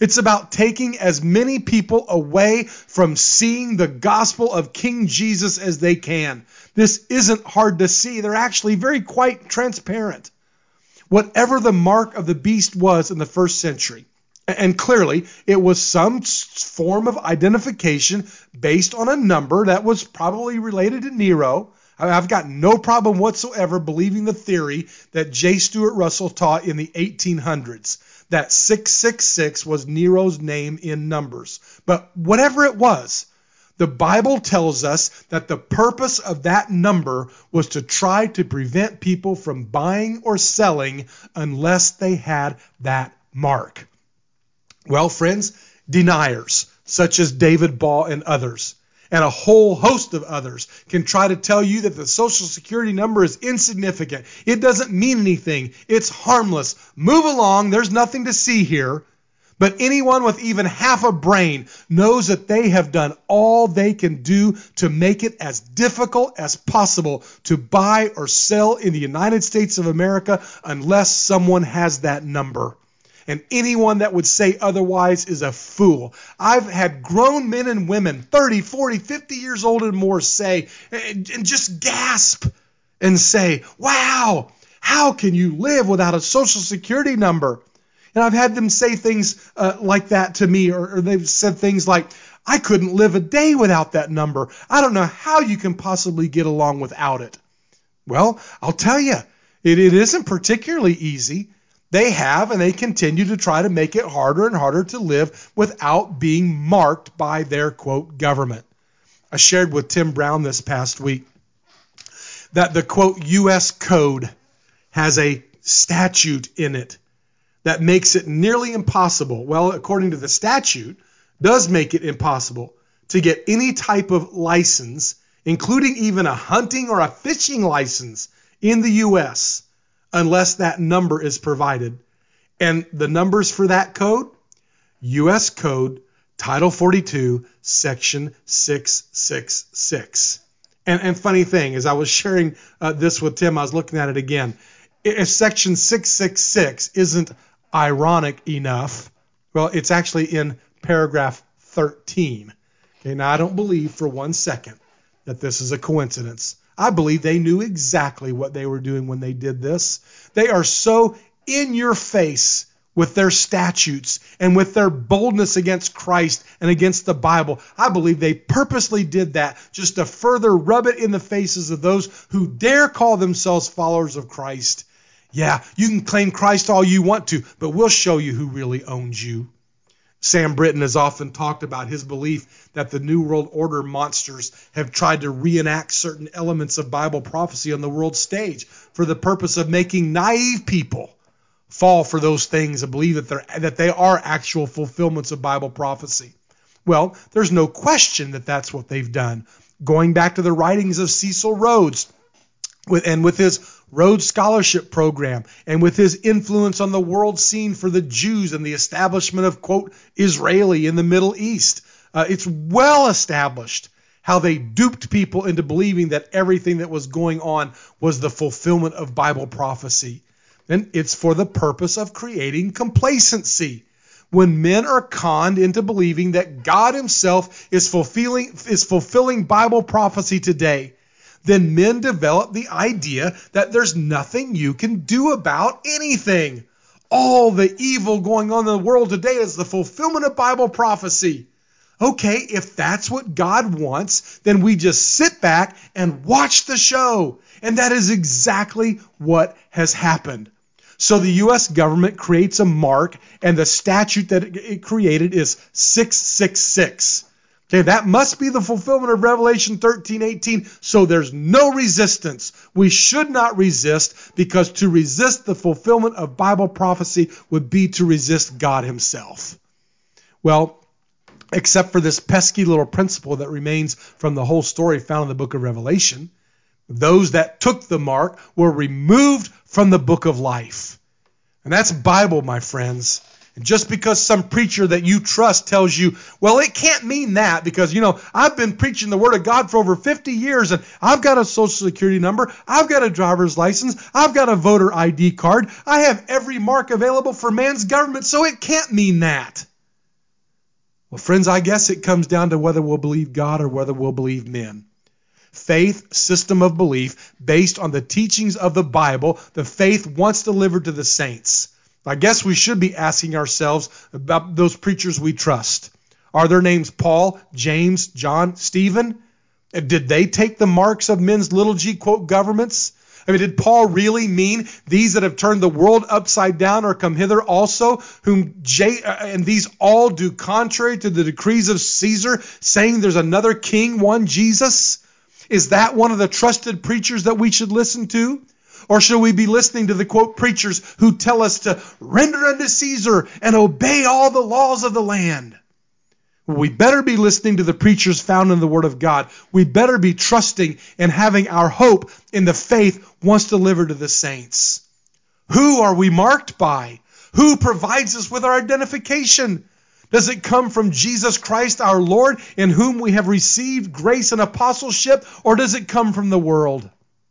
It's about taking as many people away from seeing the gospel of King Jesus as they can. This isn't hard to see. They're actually very quite transparent. Whatever the mark of the beast was in the first century, and clearly it was some form of identification based on a number that was probably related to Nero. I've got no problem whatsoever believing the theory that J. Stuart Russell taught in the eighteen hundreds, that six six six was Nero's name in numbers. But whatever it was, the Bible tells us that the purpose of that number was to try to prevent people from buying or selling unless they had that mark. Well, friends, deniers such as David Ball and others, and a whole host of others, can try to tell you that the Social Security number is insignificant. It doesn't mean anything. It's harmless. Move along. There's nothing to see here. But anyone with even half a brain knows that they have done all they can do to make it as difficult as possible to buy or sell in the United States of America unless someone has that number. And anyone that would say otherwise is a fool. I've had grown men and women, thirty, forty, fifty years old and more, say, and, and just gasp and say, wow, how can you live without a Social Security number? And I've had them say things uh, like that to me, or, or they've said things like, I couldn't live a day without that number. I don't know how you can possibly get along without it. Well, I'll tell you, it, it isn't particularly easy. They have, and they continue to try to make it harder and harder to live without being marked by their, quote, government. I shared with Tim Brown this past week that the, quote, U S Code has a statute in it that makes it nearly impossible, well, according to the statute, does make it impossible to get any type of license, including even a hunting or a fishing license in the U S, unless that number is provided. And the numbers for that code? U S Code, Title forty-two, Section six six six. And, and funny thing, as I was sharing uh, this with Tim, I was looking at it again. If Section six six six isn't ironic enough, well, it's actually in paragraph thirteen. Okay, now I don't believe for one second that this is a coincidence. I believe they knew exactly what they were doing when they did this. They are so in your face with their statutes and with their boldness against Christ and against the Bible. I believe they purposely did that just to further rub it in the faces of those who dare call themselves followers of Christ. Yeah, you can claim Christ all you want to, but we'll show you who really owns you. Sam Britton has often talked about his belief that the New World Order monsters have tried to reenact certain elements of Bible prophecy on the world stage for the purpose of making naive people fall for those things and believe that they're that they are actual fulfillments of Bible prophecy. Well, there's no question that that's what they've done. Going back to the writings of Cecil Rhodes, with, and with his Rhodes Scholarship Program, and with his influence on the world scene for the Jews and the establishment of, quote, Israeli in the Middle East. Uh, it's well established how they duped people into believing that everything that was going on was the fulfillment of Bible prophecy. And it's for the purpose of creating complacency. When men are conned into believing that God himself is fulfilling, is fulfilling Bible prophecy today, then men develop the idea that there's nothing you can do about anything. All the evil going on in the world today is the fulfillment of Bible prophecy. Okay, if that's what God wants, then we just sit back and watch the show. And that is exactly what has happened. So the U S government creates a mark, and the statute that it created is six six six. Okay, that must be the fulfillment of Revelation thirteen eighteen, so there's no resistance. We should not resist, because to resist the fulfillment of Bible prophecy would be to resist God himself. Well, except for this pesky little principle that remains from the whole story found in the book of Revelation, those that took the mark were removed from the book of life. And that's Bible, my friends. And just because some preacher that you trust tells you, well, it can't mean that, because, you know, I've been preaching the Word of God for over fifty years, and I've got a Social Security number, I've got a driver's license, I've got a voter I D card, I have every mark available for man's government, so it can't mean that. Well, friends, I guess it comes down to whether we'll believe God or whether we'll believe men. Faith, system of belief, based on the teachings of the Bible, the faith once delivered to the saints. I guess we should be asking ourselves about those preachers we trust. Are their names Paul, James, John, Stephen? Did they take the marks of men's little g, quote, governments? I mean, did Paul really mean these that have turned the world upside down are come hither also, whom J, uh, and these all do contrary to the decrees of Caesar, saying there's another king, one Jesus? Is that one of the trusted preachers that we should listen to? Or should we be listening to the, quote, preachers who tell us to render unto Caesar and obey all the laws of the land? We better be listening to the preachers found in the Word of God. We better be trusting and having our hope in the faith once delivered to the saints. Who are we marked by? Who provides us with our identification? Does it come from Jesus Christ our Lord, in whom we have received grace and apostleship, or does it come from the world?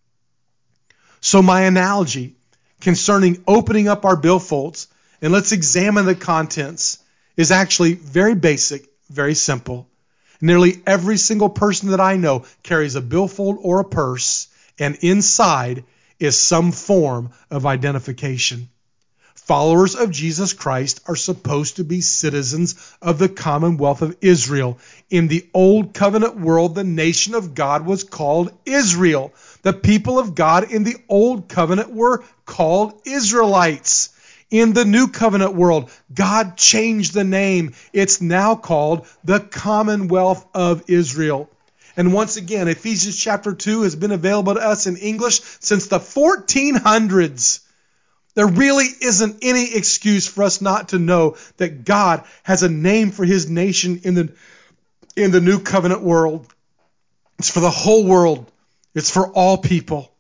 So my analogy concerning opening up our billfolds, and let's examine the contents, is actually very basic, very simple. Nearly every single person that I know carries a billfold or a purse, and inside is some form of identification. Followers of Jesus Christ are supposed to be citizens of the Commonwealth of Israel. In the Old Covenant world, the nation of God was called Israel. The people of God in the Old Covenant were called Israelites. In the New Covenant world, God changed the name. It's now called the Commonwealth of Israel. And once again, Ephesians chapter two has been available to us in English since the fourteen hundreds. There really isn't any excuse for us not to know that God has a name for his nation in the, in the New Covenant world. It's for the whole world. It's for all people.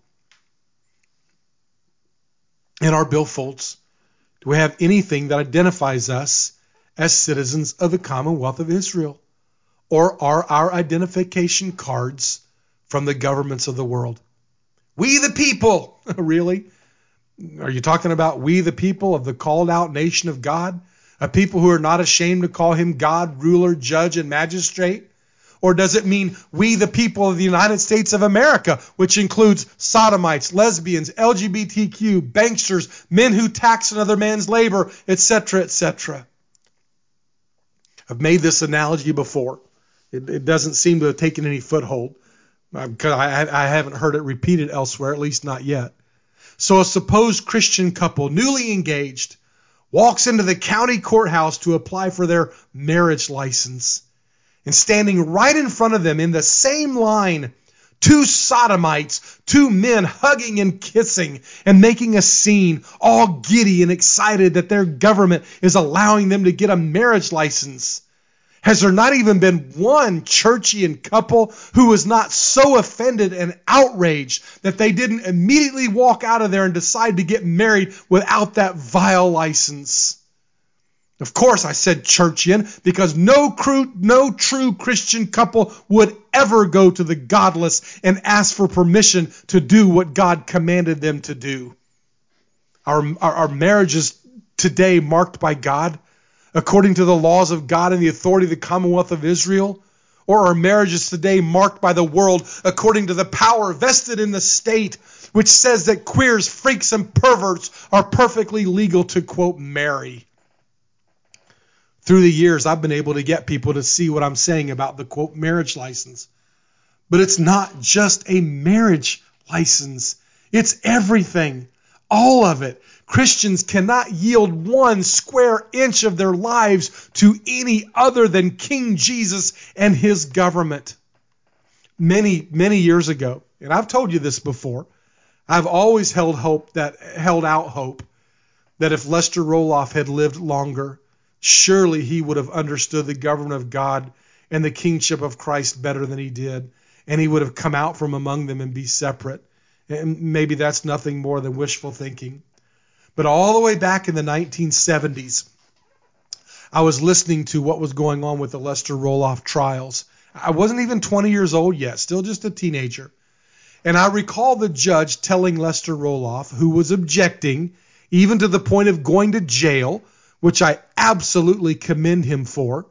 In our billfolds, do we have anything that identifies us as citizens of the Commonwealth of Israel? Or are our identification cards from the governments of the world? We the people, really? Are you talking about we the people of the called out nation of God? A people who are not ashamed to call him God, ruler, judge, and magistrate? Or does it mean we the people of the United States of America, which includes sodomites, lesbians, L G B T Q, banksters, men who tax another man's labor, et cetera, et cetera? I've made this analogy before. It, it doesn't seem to have taken any foothold. Because I, I haven't heard it repeated elsewhere, at least not yet. So a supposed Christian couple, newly engaged, walks into the county courthouse to apply for their marriage license. And standing right in front of them in the same line, two sodomites, two men hugging and kissing and making a scene, all giddy and excited that their government is allowing them to get a marriage license. Has there not even been one churchian couple who was not so offended and outraged that they didn't immediately walk out of there and decide to get married without that vile license? Of course I said churchian because no, cru- no true Christian couple would ever go to the godless and ask for permission to do what God commanded them to do. Our, our, our marriages today marked by God, according to the laws of God and the authority of the Commonwealth of Israel? Or are marriages today marked by the world according to the power vested in the state, which says that queers, freaks, and perverts are perfectly legal to, quote, marry? Through the years, I've been able to get people to see what I'm saying about the, quote, marriage license. But it's not just a marriage license. It's everything. All of it. Christians cannot yield one square inch of their lives to any other than King Jesus and his government. Many, many years ago, and I've told you this before, I've always held hope that held out hope that if Lester Roloff had lived longer, surely he would have understood the government of God and the kingship of Christ better than he did, and he would have come out from among them and be separate. And maybe that's nothing more than wishful thinking. But all the way back in the nineteen seventies, I was listening to what was going on with the Lester Roloff trials. I wasn't even twenty years old yet, still just a teenager. And I recall the judge telling Lester Roloff, who was objecting, even to the point of going to jail, which I absolutely commend him for,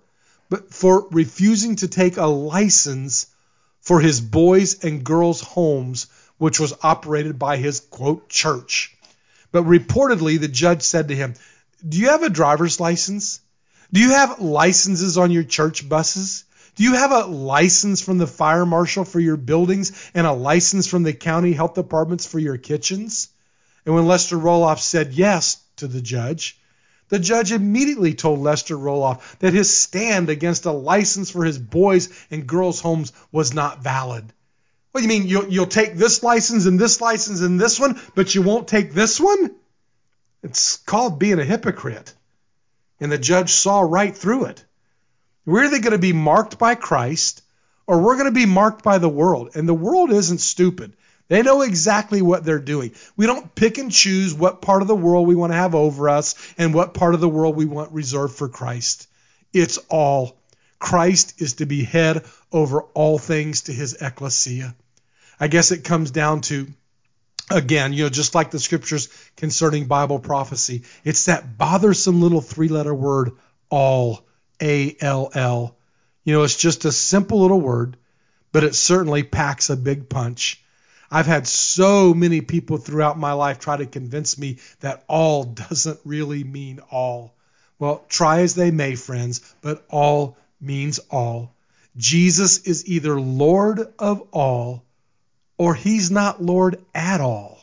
but for refusing to take a license for his boys and girls' homes, which was operated by his, quote, church. But reportedly, the judge said to him, do you have a driver's license? Do you have licenses on your church buses? Do you have a license from the fire marshal for your buildings and a license from the county health departments for your kitchens? And when Lester Roloff said yes to the judge, the judge immediately told Lester Roloff that his stand against a license for his boys' and girls' homes was not valid. What do you mean you'll, you'll take this license and this license and this one, but you won't take this one? It's called being a hypocrite. And the judge saw right through it. We're either going to be marked by Christ or we're going to be marked by the world. And the world isn't stupid. They know exactly what they're doing. We don't pick and choose what part of the world we want to have over us and what part of the world we want reserved for Christ. It's all. Christ is to be head over all things to his ecclesia. I guess it comes down to, again, you know, just like the scriptures concerning Bible prophecy, it's that bothersome little three-letter word, all, A L L. You know, it's just a simple little word, but it certainly packs a big punch. I've had so many people throughout my life try to convince me that all doesn't really mean all. Well, try as they may, friends, but all means all. Jesus is either Lord of all or he's not Lord at all.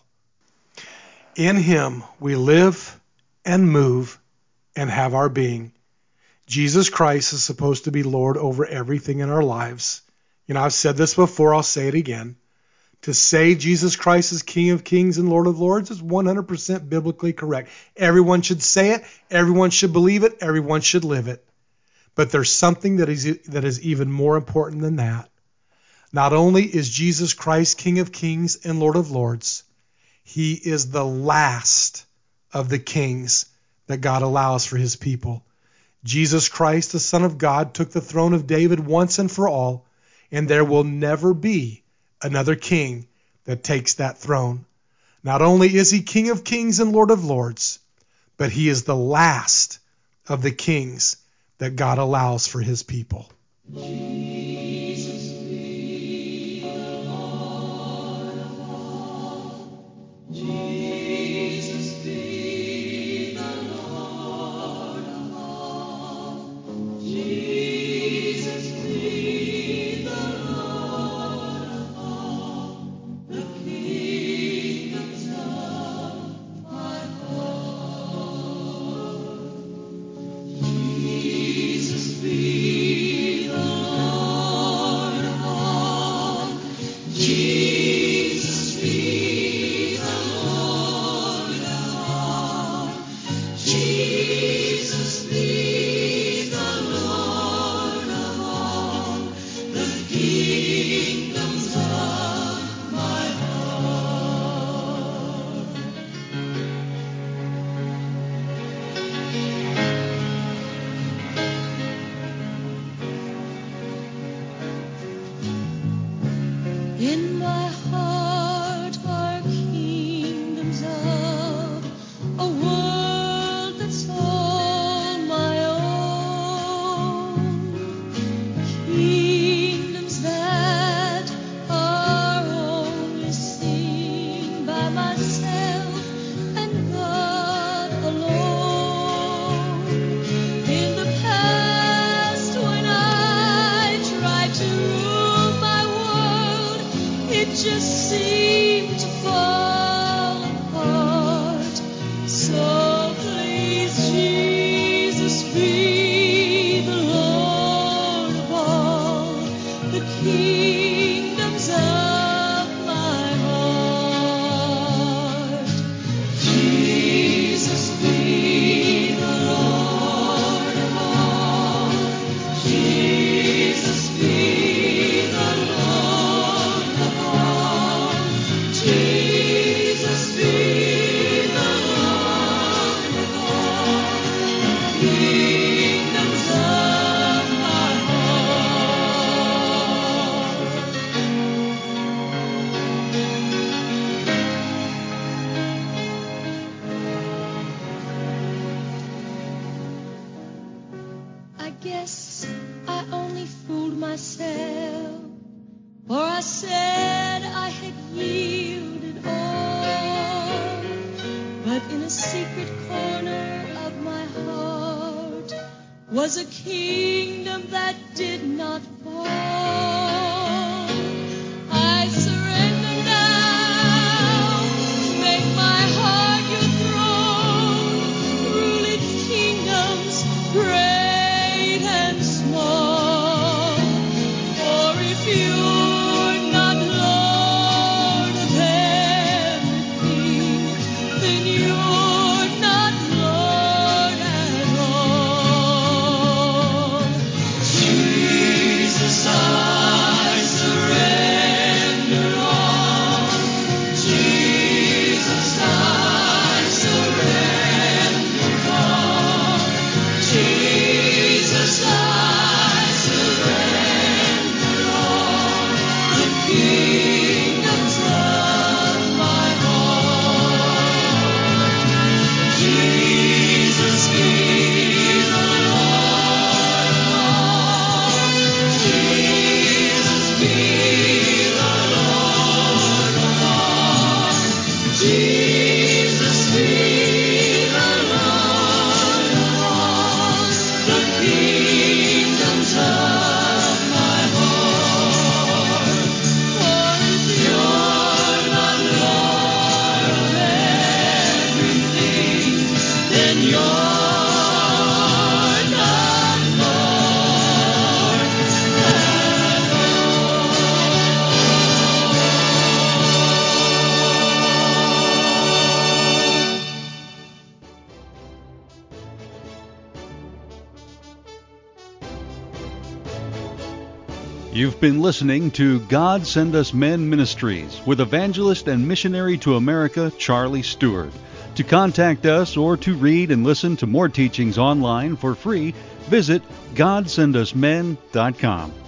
In him we live and move and have our being. Jesus Christ is supposed to be Lord over everything in our lives. You know, I've said this before, I'll say it again. To say Jesus Christ is King of Kings and Lord of Lords is one hundred percent biblically correct. Everyone should say it, everyone should believe it, everyone should live it. But there's something that is, that is even more important than that. Not only is Jesus Christ King of Kings and Lord of Lords, he is the last of the kings that God allows for his people. Jesus Christ, the Son of God, took the throne of David once and for all, and there will never be another king that takes that throne. Not only is he King of Kings and Lord of Lords, but he is the last of the kings that God allows for his people. Jesus be the Lord of all. Jesus be the Lord of all. Jesus be the Lord of all. The kingdoms of my heart. Jesus be the Lord of all. Jesus be the Lord of all. Jesus be the Lord of all. The kingdoms of my heart. In my heart are kingdoms of a world that's all my own. Kingdoms that are only seen by myself and God alone. In the past, when I tried to rule my world, it just kingdom that did not fall. I surrender now. Make my heart your throne. Rule its kingdoms, great and small. For if you're not Lord of everything, then you're not Lord at all. Jesus, I surrender all. Jesus, I surrender all. Jesus, I surrender all. The kingdoms of my heart. Jesus, be the Lord of all. Jesus, be the Lord of all. Jesus, be the Lord of all. The kingdoms of my heart. For if you're not Lord of everything, then you're not Lord at all. You've been listening to God Send Us Men Ministries with evangelist and missionary to America, Charlie Stewart. To contact us or to read and listen to more teachings online for free, visit god send us men dot com.